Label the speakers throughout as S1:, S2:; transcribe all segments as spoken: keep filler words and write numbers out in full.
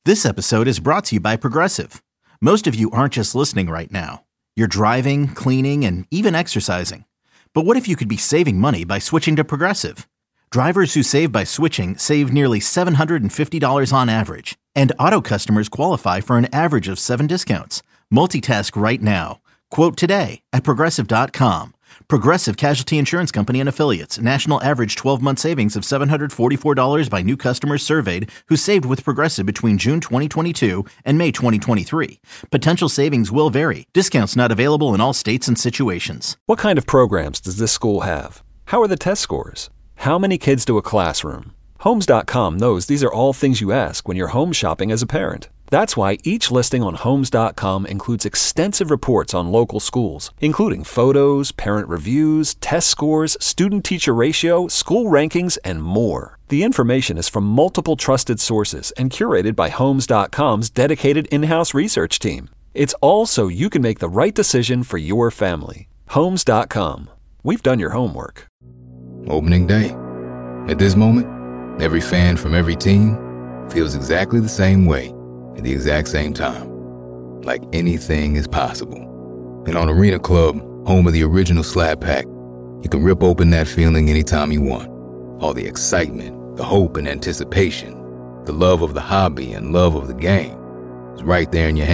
S1: This episode is brought to you by Progressive. Most of you aren't just listening right now. You're driving, cleaning, and even exercising. But what if you could be saving money by switching to Progressive? Drivers who save by switching save nearly seven hundred fifty dollars on average. And auto customers qualify for an average of seven discounts. Multitask right now. Quote today at Progressive dot com. Progressive Casualty Insurance Company and Affiliates. National average twelve-month savings of seven hundred forty-four dollars by new customers surveyed who saved with Progressive between June twenty twenty-two and May twenty twenty-three. Potential savings will vary. Discounts not available in all states and situations.
S2: What kind of programs does this school have? How are the test scores? How many kids do a classroom? Homes dot com knows these are all things you ask when you're home shopping as a parent. That's why each listing on Homes dot com includes extensive reports on local schools, including photos, parent reviews, test scores, student-teacher ratio, school rankings, and more. The information is from multiple trusted sources and curated by Homes dot com's dedicated in-house research team. It's all so you can make the right decision for your family. Homes dot com. We've done your homework.
S3: Opening day. At this moment, every fan from every team feels exactly the same way at the exact same time. Like anything is possible. And on Arena Club, home of the original Slab Pack, you can rip open that feeling anytime you want. All the excitement, the hope and anticipation, the love of the hobby and love of the game is right there in your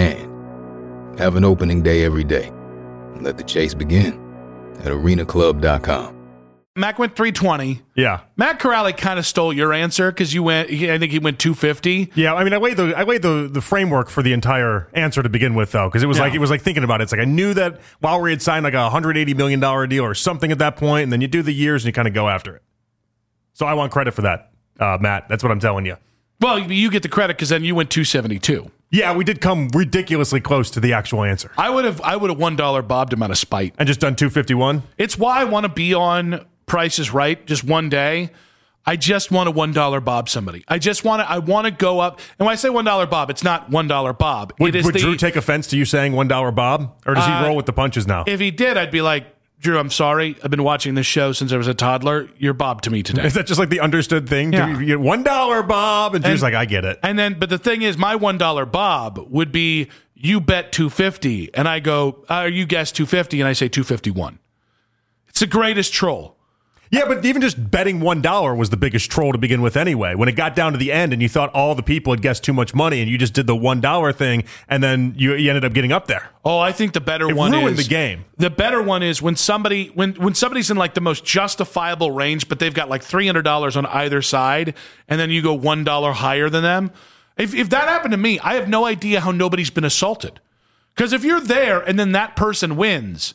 S3: hand. Have an opening day every day and let the chase begin at arena club dot com.
S4: Mac went three twenty.
S5: Yeah.
S4: Matt Corrali kind of stole your answer because you went, I think he went two fifty.
S5: Yeah, I mean, I weighed the I weighed the, the framework for the entire answer to begin with, though, because it was
S4: Yeah.
S5: like it was like thinking about it. It's like I knew that Lowry had signed like a one hundred eighty million dollars deal or something at that point, and then you do the years and you kind of go after it. So I want credit for that, uh, Matt. That's what I'm telling you.
S4: Well, you get the credit because then you went two seventy-two.
S5: Yeah, we did come ridiculously close to the actual answer.
S4: I would have I would have one dollar bobbed him out of spite.
S5: And just done two fifty-one?
S4: It's why I want to be on Price is Right just one day. I just want to one dollar bob somebody. I just want to I want to go up. And when I say one dollar bob, it's not one dollar bob.
S5: Would,
S4: it is
S5: would
S4: the,
S5: Drew take offense to you saying one dollar bob? Or does he
S4: Uh,
S5: roll with the punches now?
S4: If he did, I'd be like, Drew, I'm sorry. I've been watching this show since I was a toddler. You're Bob to me today.
S5: Is that just like the understood thing?
S4: Yeah.
S5: You get one dollar bob, and Drew's
S4: And-
S5: like, I get it.
S4: And then, but the thing is, my one dollar bob would be you bet two fifty, and I go, uh, you guess two fifty, and I say two fifty-one. It's the greatest troll.
S5: Yeah, but even just betting one dollar was the biggest troll to begin with anyway. When it got down to the end and you thought all the people had guessed too much money and you just did the one dollar thing and then you, you ended up getting up there.
S4: Oh, I think the better
S5: It
S4: one
S5: ruined
S4: is
S5: the game.
S4: The better one is when somebody when when somebody's in like the most justifiable range, but they've got like three hundred dollars on either side, and then you go one dollar higher than them. If if that happened to me, I have no idea how nobody's been assaulted. Because if you're there and then that person wins,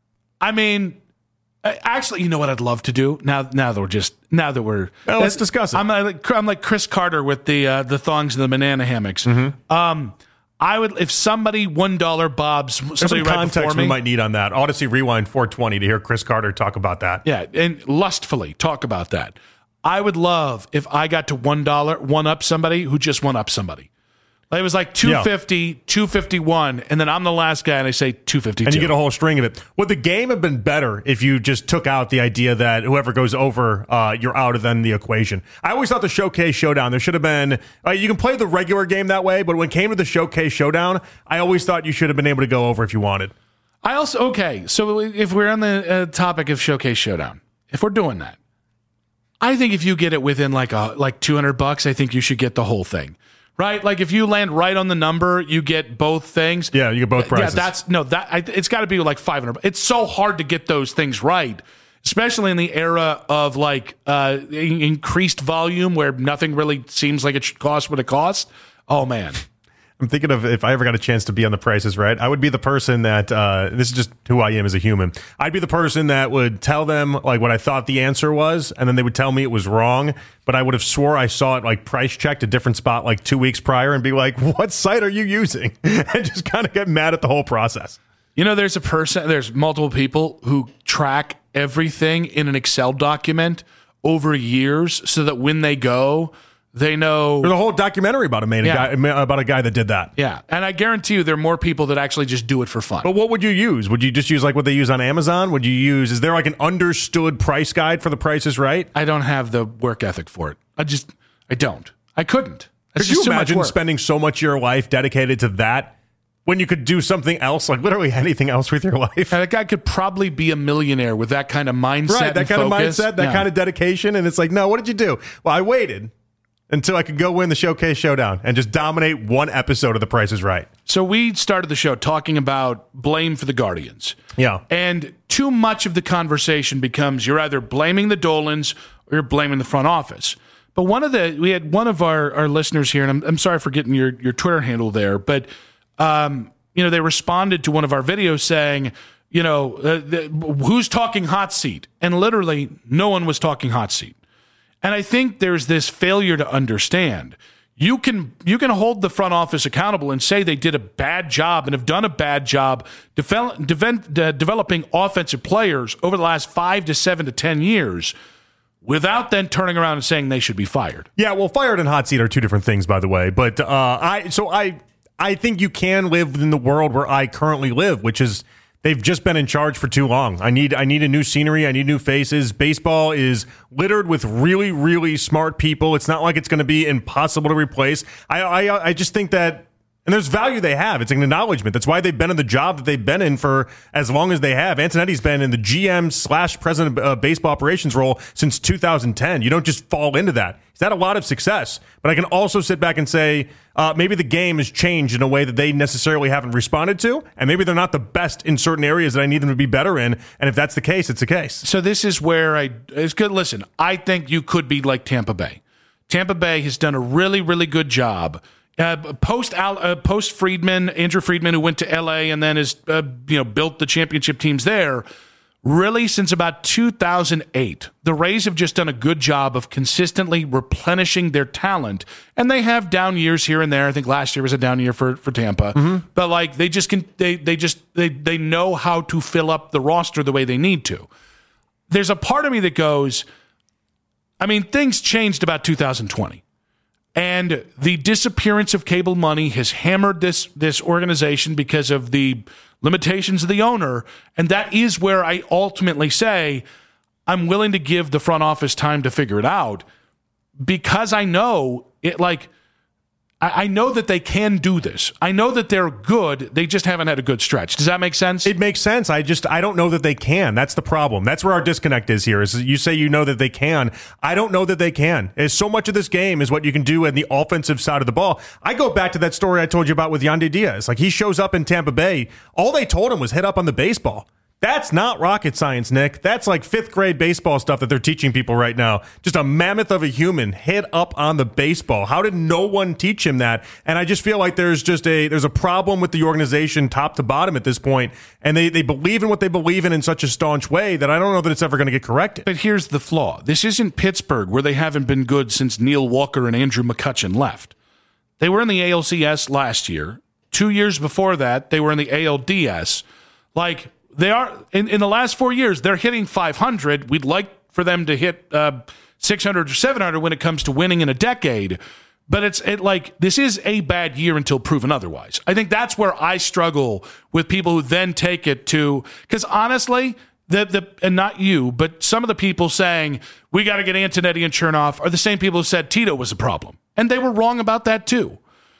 S4: I mean. Actually, you know what I'd love to do now? Now that we're just now that we're
S5: Well, let's discuss it.
S4: I'm like I'm like Chris Carter with the uh, the thongs and the banana hammocks.
S5: Mm-hmm.
S4: Um, I would if somebody one dollar bobs
S5: There's
S4: somebody
S5: some
S4: right
S5: context
S4: before me.
S5: we might need on that. Odyssey Rewind four twenty to hear Chris Carter talk about that.
S4: Yeah, and lustfully talk about that. I would love if I got to one dollar one up somebody who just one up somebody. Like it was like two fifty, two fifty-one, and then I'm the last guy and I say two fifty-two.
S5: And you get a whole string of it. Would the game have been better if you just took out the idea that whoever goes over, uh, you're out of then the equation? I always thought the Showcase Showdown, there should have been, uh, you can play the regular game that way, but when it came to the Showcase Showdown, I always thought you should have been able to go over if you wanted.
S4: I also, okay, so if we're on the uh, topic of Showcase Showdown, if we're doing that, I think if you get it within like a like two hundred bucks, I think you should get the whole thing. Right? Like if you land right on the number, you get both things.
S5: Yeah, you get both prices.
S4: Yeah, that's no, that I, it's got to be like five hundred. It's so hard to get those things right, especially in the era of like uh, increased volume where nothing really seems like it should cost what it costs. Oh man.
S5: I'm thinking of if I ever got a chance to be on The Price is Right, I would be the person that, uh, this is just who I am as a human. I'd be the person that would tell them like what I thought the answer was, and then they would tell me it was wrong, but I would have swore I saw it like price checked a different spot like two weeks prior and be like, what site are you using? And just kind of get mad at the whole process.
S4: You know, there's a person, there's multiple people who track everything in an Excel document over years so that when they go, they know.
S5: There's a whole documentary about a man,
S4: Yeah.
S5: a guy, about a guy that did that.
S4: Yeah. And I guarantee you there are more people that actually just do it for fun.
S5: But what would you use? Would you just use like what they use on Amazon? Would you use, is there like an understood price guide for The Price is Right?
S4: I don't have the work ethic for it. I just, I don't. I couldn't. That's
S5: Could you
S4: just too much
S5: imagine
S4: work.
S5: spending so much of your life dedicated to that when you could do something else, like literally anything else with your life?
S4: And that guy could probably be a millionaire with that kind of mindset.
S5: Right, that
S4: and
S5: kind
S4: focus.
S5: of mindset, that
S4: Yeah.
S5: kind of dedication. And it's like, no, what did you do? Well, I waited until I could go win the Showcase Showdown and just dominate one episode of The Price is Right.
S4: So we started the show talking about blame for the Guardians.
S5: Yeah.
S4: And too much of the conversation becomes you're either blaming the Dolans or you're blaming the front office. But one of the, we had one of our, our listeners here, and I'm, I'm sorry for getting your, your Twitter handle there, but, um, you know, they responded to one of our videos saying, you know, uh, the, who's talking hot seat? And literally no one was talking hot seat. And I think there's this failure to understand. You can you can hold the front office accountable and say they did a bad job and have done a bad job develop, de- developing offensive players over the last five to seven to ten years without then turning around and saying they should be fired.
S5: Yeah, well, fired and hot seat are two different things, by the way. But uh, I so I I think you can live in the world where I currently live, which is they've just been in charge for too long. I need I need a new scenery. I need new faces. Baseball is littered with really, really smart people. It's not like it's going to be impossible to replace. I, I I just think that, and there's value they have. It's an acknowledgement. That's why they've been in the job that they've been in for as long as they have. Antonetti's been in the G M slash president of uh, baseball operations role since two thousand ten. You don't just fall into that. He's had a lot of success. But I can also sit back and say uh, maybe the game has changed in a way that they necessarily haven't responded to, and maybe they're not the best in certain areas that I need them to be better in. And if that's the case, it's the case.
S4: So this is where I it's good. Listen, I think you could be like Tampa Bay. Tampa Bay has done a really, really good job. Uh, post Al, uh, post Friedman, Andrew Friedman, who went to L A and then has uh, you know built the championship teams there. Really, since about two thousand eight, the Rays have just done a good job of consistently replenishing their talent, and they have down years here and there. I think last year was a down year for, for Tampa, mm-hmm. but like they just can, they they just they they know how to fill up the roster the way they need to. There's a part of me that goes, I mean, things changed about two thousand twenty. And the disappearance of cable money has hammered this this organization because of the limitations of the owner. And that is where I ultimately say I'm willing to give the front office time to figure it out, because I know it like I, I know that they can do this. I know that they're good. They just haven't had a good stretch. Does that make sense?
S5: It makes sense. I just I don't know that they can. That's the problem. That's where our disconnect is here. Is you say you know that they can. I don't know that they can. As so much of this game is what you can do in the offensive side of the ball. I go back to that story I told you about with Yandy Diaz. Like, he shows up in Tampa Bay. All they told him was hit up on the baseball. That's not rocket science, Nick. That's like fifth grade baseball stuff that they're teaching people right now. Just a mammoth of a human hit up on the baseball. How did no one teach him that? And I just feel like there's just a there's a problem with the organization top to bottom at this point. And they, they believe in what they believe in in such a staunch way that I don't know that it's ever going to get corrected.
S4: But here's the flaw. This isn't Pittsburgh, where they haven't been good since Neil Walker and Andrew McCutchen left. They were in the A L C S last year. Two years before that, they were in the A L D S. Like, They are in, in the last four years, they're hitting five hundred. We'd like for them to hit uh, six hundred or seven hundred when it comes to winning in a decade. But it's it like this is a bad year until proven otherwise. I think that's where I struggle with people who then take it to, because honestly, the the and not you, but some of the people saying we got to get Antonetti and Chernoff are the same people who said Tito was a problem, and they were wrong about that too.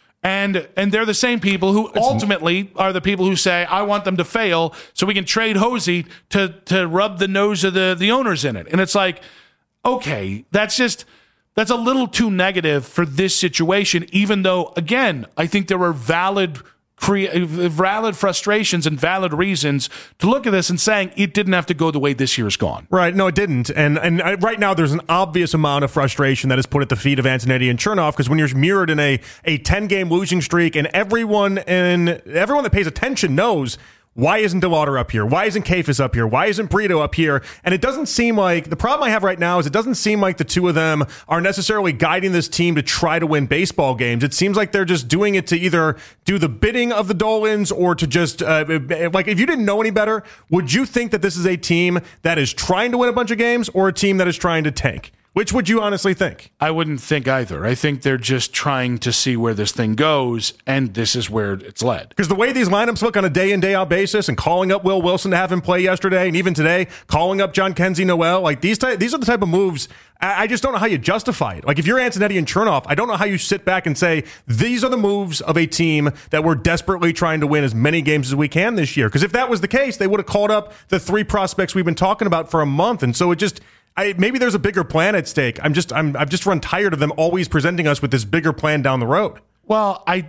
S4: And and they're the same people who ultimately are the people who say, I want them to fail so we can trade Hosey to to rub the nose of the, the owners in it. And it's like, okay, that's just, that's a little too negative for this situation, even though, again, I think there are valid crea- valid frustrations and valid reasons to look at this and saying it didn't have to go the way this year's gone.
S5: Right. No, it didn't. And and I, right now there's an obvious amount of frustration that is put at the feet of Antonetti and Chernoff, because when you're mirrored in a a ten-game losing streak and everyone and everyone that pays attention knows, why isn't DeLauder up here? Why isn't Kefis up here? Why isn't Brito up here? And it doesn't seem like, the problem I have right now is it doesn't seem like the two of them are necessarily guiding this team to try to win baseball games. It seems like they're just doing it to either do the bidding of the Dolans or to just, uh, like, if you didn't know any better, would you think that this is a team that is trying to win a bunch of games or a team that is trying to tank? Which would you honestly think?
S4: I wouldn't think either. I think they're just trying to see where this thing goes, and this is where it's led.
S5: Because the way these lineups look on a day-in, day-out basis, and calling up Will Wilson to have him play yesterday, and even today, calling up John Kenzie Noel, like these ty- these are the type of moves, I-, I just don't know how you justify it. Like if you're Antonetti and Chernoff, I don't know how you sit back and say, these are the moves of a team that we're desperately trying to win as many games as we can this year. Because if that was the case, they would have called up the three prospects we've been talking about for a month, and so it just... I, maybe there's a bigger plan at stake. I'm just, I'm, I've just run tired of them always presenting us with this bigger plan down the road.
S4: Well, I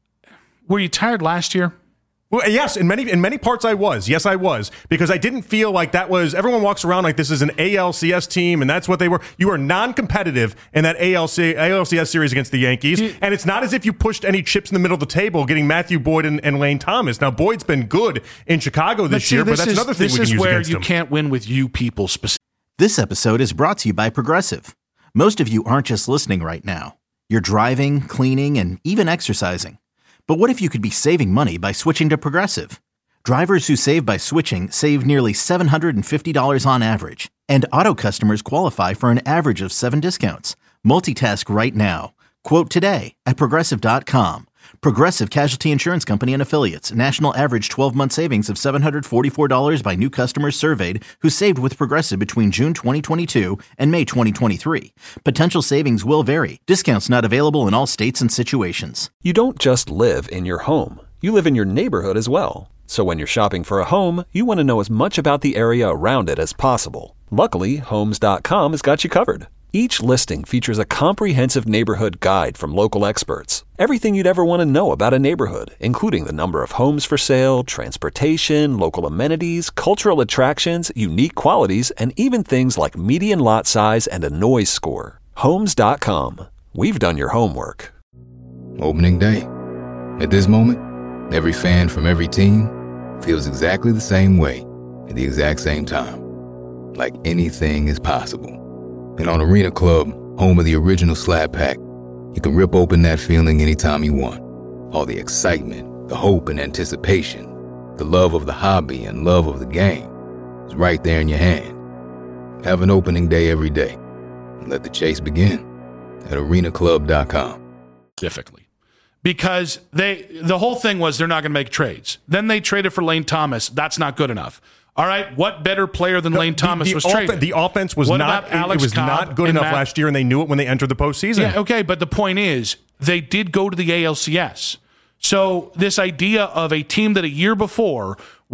S4: were you tired last year?
S5: Well, yes, in many, in many parts I was. Yes, I was, because I didn't feel like that was. Everyone walks around like this is an A L C S team, and that's what they were. You are non-competitive in that A L C, A L C S series against the Yankees, you, and it's not as if you pushed any chips in the middle of the table, getting Matthew Boyd and, and Lane Thomas. Now, Boyd's been good in Chicago this
S4: see,
S5: year,
S4: this
S5: but that's
S4: is,
S5: another thing
S4: this
S5: we can
S4: is
S5: use
S4: where
S5: against
S4: you
S5: them.
S4: Can't win with you people specifically.
S1: This episode is brought to you by Progressive. Most of you aren't just listening right now. You're driving, cleaning, and even exercising. But what if you could be saving money by switching to Progressive? Drivers who save by switching save nearly seven hundred fifty dollars on average. And auto customers qualify for an average of seven discounts. Multitask right now. Quote today at Progressive dot com. Progressive Casualty Insurance Company and Affiliates. National average twelve-month savings of seven hundred forty-four dollars by new customers surveyed who saved with Progressive between June twenty twenty-two and May twenty twenty-three. Potential savings will vary. Discounts not available in all states and situations.
S2: You don't just live in your home. You live in your neighborhood as well. So when you're shopping for a home, you want to know as much about the area around it as possible. Luckily, Homes dot com has got you covered. Each listing features a comprehensive neighborhood guide from local experts. Everything you'd ever want to know about a neighborhood, including the number of homes for sale, transportation, local amenities, cultural attractions, unique qualities, and even things like median lot size and a noise score. Homes dot com. We've done your homework.
S3: Opening day. At this moment, every fan from every team feels exactly the same way at the exact same time. Like anything is possible. And on Arena Club, home of the original Slab Pack, you can rip open that feeling anytime you want. All the excitement, the hope and anticipation, the love of the hobby and love of the game is right there in your hand. Have an opening day every day. And let the chase begin at arena club dot com.
S4: Specifically. Because they, the whole thing was they're not going to make trades. Then they traded for Lane Thomas. That's not good enough. All right, what better player than Lane Thomas
S5: the, the
S4: was
S5: off-
S4: traded?
S5: The offense was
S4: what
S5: not
S4: about Alex
S5: it was
S4: Cobb
S5: not good
S4: and
S5: enough
S4: Matt-
S5: last year, and they knew it when they entered the postseason.
S4: Yeah, okay, but the point is they did go to the A L C S. So this idea of a team that a year before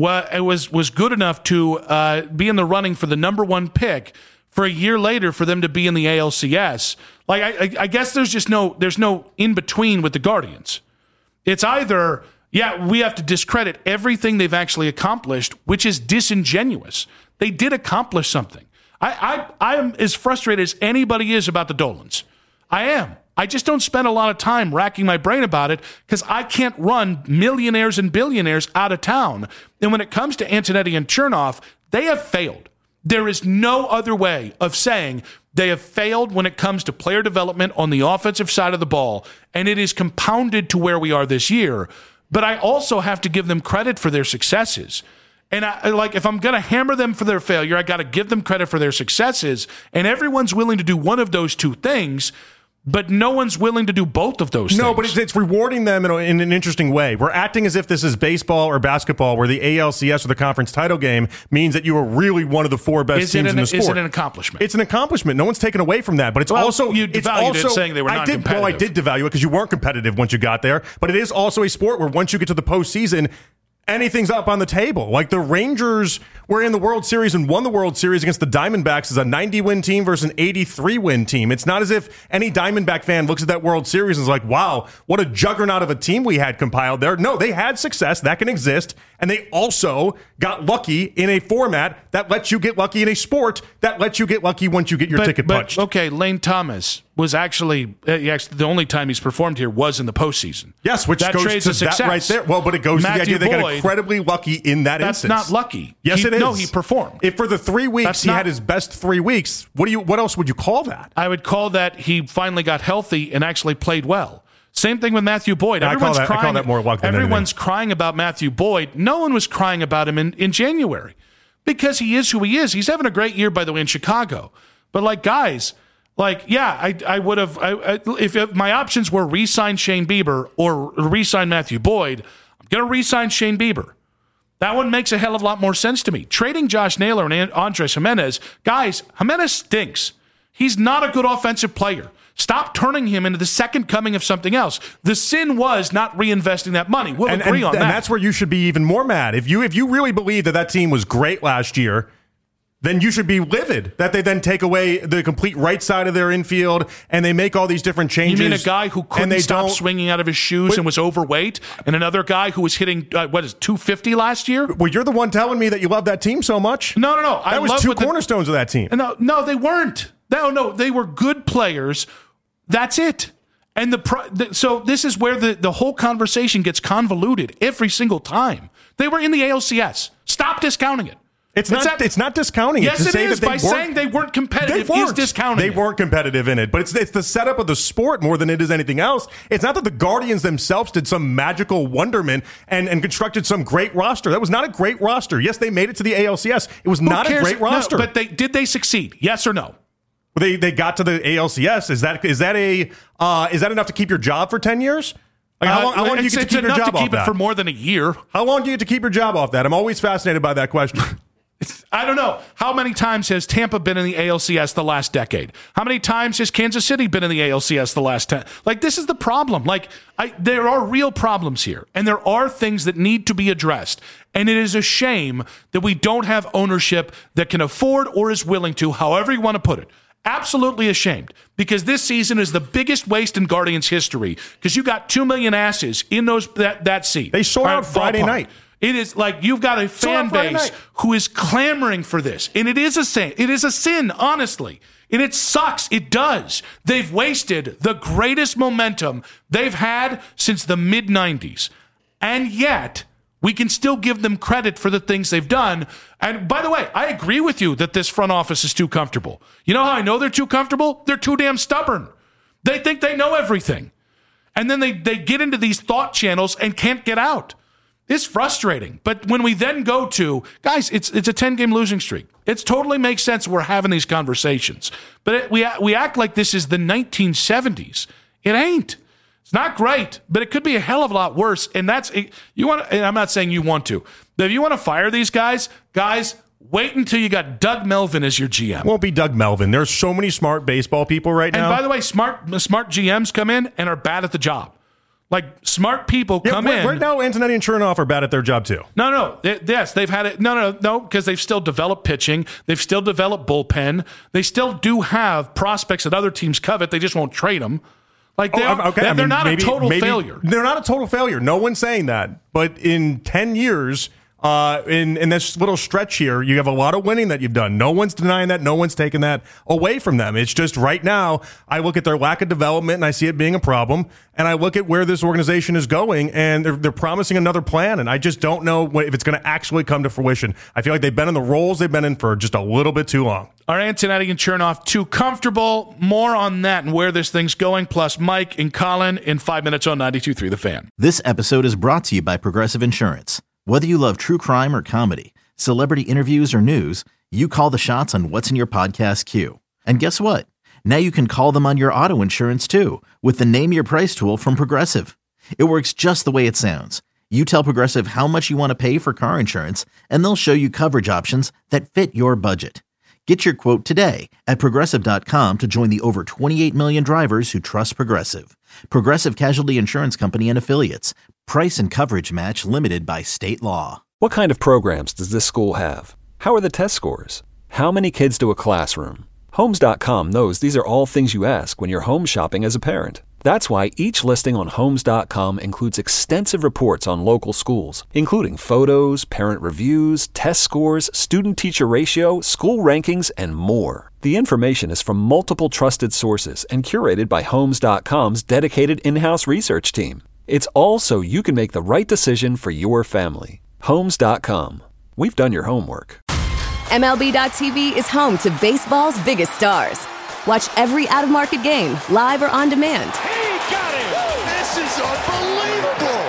S4: was was good enough to uh, be in the running for the number one pick, for a year later for them to be in the A L C S, like I, I, I guess there's just no there's no in between with the Guardians. It's either, yeah, we have to discredit everything they've actually accomplished, which is disingenuous. They did accomplish something. I, I, I am as frustrated as anybody is about the Dolans. I am. I just don't spend a lot of time racking my brain about it because I can't run millionaires and billionaires out of town. And when it comes to Antonetti and Chernoff, they have failed. There is no other way of saying they have failed when it comes to player development on the offensive side of the ball, and it is compounded to where we are this year. But I also have to give them credit for their successes. And I, like, if I'm going to hammer them for their failure, I got to give them credit for their successes. And everyone's willing to do one of those two things, but no one's willing to do both of those
S5: no, things. No, but it's, it's rewarding them in, a, in an interesting way. We're acting as if this is baseball or basketball, where the A L C S or the conference title game means that you are really one of the four best
S4: is
S5: teams
S4: an,
S5: in the sport.
S4: Is it an accomplishment?
S5: It's an accomplishment. No one's taken away from that. But it's
S4: well,
S5: also
S4: you
S5: it's
S4: devalued
S5: also,
S4: it saying they were
S5: I
S4: non-competitive.
S5: did, well, I did devalue it because you weren't competitive once you got there. But it is also a sport where once you get to the postseason, anything's up on the table. Like the Rangers were in the World Series and won the World Series against the Diamondbacks as a ninety-win team versus an eighty-three-win team. It's not as if any Diamondback fan looks at that World Series and is like, wow, what a juggernaut of a team we had compiled there. No, they had success. That can exist. And they also got lucky in a format that lets you get lucky in a sport that lets you get lucky once you get your
S4: but,
S5: ticket
S4: but,
S5: punched.
S4: Okay, Lane Thomas was actually, uh, actually the only time he's performed here was in the postseason.
S5: Yes, which
S4: that
S5: goes
S4: trades
S5: to
S4: a success.
S5: that right there. Well, but it goes
S4: Matthew
S5: to the idea they got
S4: Boyd,
S5: incredibly lucky in that
S4: that's
S5: instance.
S4: That's not lucky.
S5: Yes,
S4: he,
S5: it is.
S4: No, he performed.
S5: If for the three weeks
S4: That's
S5: he
S4: not,
S5: had his best three weeks, what do you? What else would you call that?
S4: I would call that he finally got healthy and actually played well. Same thing with Matthew Boyd.
S5: I
S4: Everyone's
S5: call that,
S4: crying.
S5: I call that more luck than
S4: everyone's
S5: anything.
S4: crying about Matthew Boyd. No one was crying about him in, in January because he is who he is. He's having a great year, by the way, in Chicago. But like, guys, Like, yeah, I I would have I, I, if, if my options were re-sign Shane Bieber or re-sign Matthew Boyd, I'm going to re-sign Shane Bieber. That one makes a hell of a lot more sense to me. Trading Josh Naylor and Andres Jimenez, guys, Jimenez stinks. He's not a good offensive player. Stop turning him into the second coming of something else. The sin was not reinvesting that money. We'll
S5: and,
S4: agree
S5: and,
S4: on
S5: and
S4: that.
S5: And that's where you should be even more mad. If you if you really believe that that team was great last year, then you should be livid that they then take away the complete right side of their infield and they make all these different changes.
S4: You mean a guy who couldn't stop swinging out of his shoes but, and was overweight, and another guy who was hitting, uh, what is it, two fifty last year?
S5: Well, you're the one telling me that you love that team so much.
S4: No, no, no.
S5: That
S4: I
S5: was
S4: love
S5: two
S4: the,
S5: cornerstones of that team.
S4: No, no, they weren't. No, no, they were good players. That's it. And the, the so this is where the, the whole conversation gets convoluted every single time. They were in the A L C S. Stop discounting it.
S5: It's, it's not. That, it's not discounting
S4: yes,
S5: it. To
S4: it
S5: say
S4: is.
S5: That they
S4: by saying they weren't competitive,
S5: they weren't.
S4: is discounting
S5: They
S4: it.
S5: weren't competitive in it, but it's it's the setup of the sport more than it is anything else. It's not that the Guardians themselves did some magical wonderment and, and constructed some great roster. That was not a great roster. Yes, they made it to the A L C S. It was
S4: Who
S5: not
S4: cares?
S5: a great roster.
S4: No, but they did they succeed? Yes or no?
S5: They they got to the A L C S. Is that is that a uh, is that enough to keep your job for ten years? Like how long, how long do you get to keep your job off that? It's enough to keep it
S4: for more than a year.
S5: How long do you get to keep your job off that? I'm always fascinated by that question.
S4: I don't know. How many times has Tampa been in the A L C S the last decade? How many times has Kansas City been in the A L C S the last ten? Like, this is the problem. Like, I, there are real problems here, and there are things that need to be addressed. And it is a shame that we don't have ownership that can afford or is willing to, however you want to put it. Absolutely ashamed, because this season is the biggest waste in Guardians history, because you got two million asses in those that, that seat.
S5: They sold out Friday
S4: ballpark.
S5: night.
S4: It is like you've got a fan base who is clamoring for this. And it is a sin. It is a sin, honestly. And it sucks. It does. They've wasted the greatest momentum they've had since the mid nineties. And yet, we can still give them credit for the things they've done. And by the way, I agree with you that this front office is too comfortable. You know how I know they're too comfortable? They're too damn stubborn. They think they know everything. And then they, they get into these thought channels and can't get out. It's frustrating. But when we then go to, guys, it's it's a ten-game losing streak. It totally makes sense we're having these conversations. But it, we we act like this is the nineteen seventies. It ain't. It's not great, but it could be a hell of a lot worse. And that's, you want. And I'm not saying you want to. But if you want to fire these guys, guys, wait until you got Doug Melvin as your G M.
S5: Won't be Doug Melvin. There's so many smart baseball people right now.
S4: And by the way, smart smart G Ms come in and are bad at the job. Like, smart people
S5: yeah,
S4: come
S5: right,
S4: in.
S5: Right now, Antonetti and Chernoff are bad at their job, too.
S4: No, no. They, yes, they've had it. No, no, no, because they've still developed pitching. They've still developed bullpen. They still do have prospects that other teams covet. They just won't trade them. Like, they're,
S5: oh, okay.
S4: they're,
S5: I mean,
S4: they're not
S5: maybe,
S4: a total
S5: maybe,
S4: failure.
S5: They're not a total failure. No one's saying that. But in ten years... Uh, in, in this little stretch here, you have a lot of winning that you've done. No one's denying that. No one's taking that away from them. It's just right now, I look at their lack of development and I see it being a problem. And I look at where this organization is going and they're, they're promising another plan. And I just don't know what, if it's going to actually come to fruition. I feel like they've been in the roles they've been in for just a little bit too long.
S4: Are Antonetti and Chernoff too comfortable? More on that and where this thing's going, plus Mike and Colin in five minutes on ninety-two point three The Fan.
S1: This episode is brought to you by Progressive Insurance. Whether you love true crime or comedy, celebrity interviews or news, you call the shots on what's in your podcast queue. And guess what? Now you can call them on your auto insurance too with the Name Your Price tool from Progressive. It works just the way it sounds. You tell Progressive how much you want to pay for car insurance, and they'll show you coverage options that fit your budget. Get your quote today at Progressive dot com to join the over twenty-eight million drivers who trust Progressive. Progressive Casualty Insurance Company and Affiliates. Price and coverage match limited by state law.
S2: What kind of programs does this school have? How are the test scores? How many kids do a classroom? Homes dot com knows these are all things you ask when you're home shopping as a parent. That's why each listing on Homes dot com includes extensive reports on local schools, including photos, parent reviews, test scores, student-teacher ratio, school rankings, and more. The information is from multiple trusted sources and curated by Homes dot com's dedicated in-house research team. It's all so you can make the right decision for your family. Homes dot com. We've done your homework.
S6: M L B dot T V is home to baseball's biggest stars. Watch every out-of-market game, live or on demand.
S7: He got it! This is unbelievable!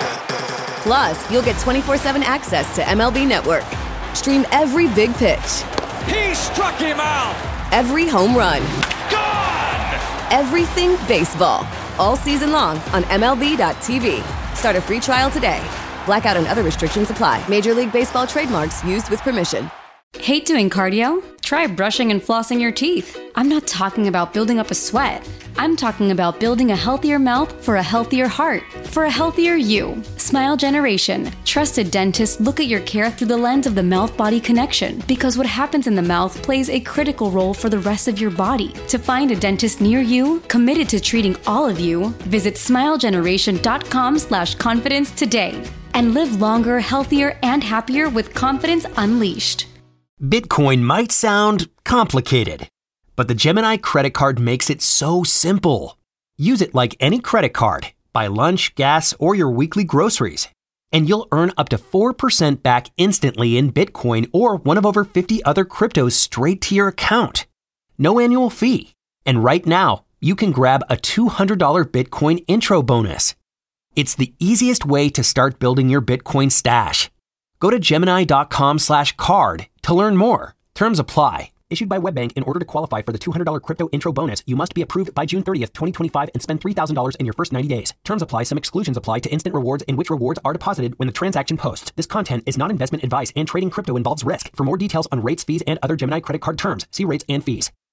S6: Plus, you'll get twenty-four seven access to M L B Network. Stream every big pitch.
S7: He struck him out!
S6: Every home run.
S7: Gone!
S6: everything baseball. All season long on M L B dot T V. Start a free trial today. Blackout and other restrictions apply. Major League Baseball trademarks used with permission.
S8: Hate doing cardio? Try brushing and flossing your teeth. I'm not talking about building up a sweat. I'm talking about building a healthier mouth for a healthier heart, for a healthier you. Smile Generation. Trusted dentists look at your care through the lens of the mouth-body connection, because what happens in the mouth plays a critical role for the rest of your body. To find a dentist near you, committed to treating all of you, visit smilegeneration.com slash confidence today and live longer, healthier, and happier with confidence unleashed.
S9: Bitcoin might sound complicated, but the Gemini credit card makes it so simple. Use it like any credit card. Buy lunch, gas, or your weekly groceries, and you'll earn up to four percent back instantly in Bitcoin or one of over fifty other cryptos straight to your account. No annual fee. And right now, you can grab a two hundred dollars Bitcoin intro bonus. It's the easiest way to start building your Bitcoin stash. Go to Gemini.com slash card to learn more. Terms apply. Issued by WebBank. In order to qualify for the two hundred dollars crypto intro bonus, you must be approved by June thirtieth, twenty twenty-five and spend three thousand dollars in your first ninety days. Terms apply. Some exclusions apply to instant rewards, in which rewards are deposited when the transaction posts. This content is not investment advice, and trading crypto involves risk. For more details on rates, fees, and other Gemini credit card terms, see rates and fees.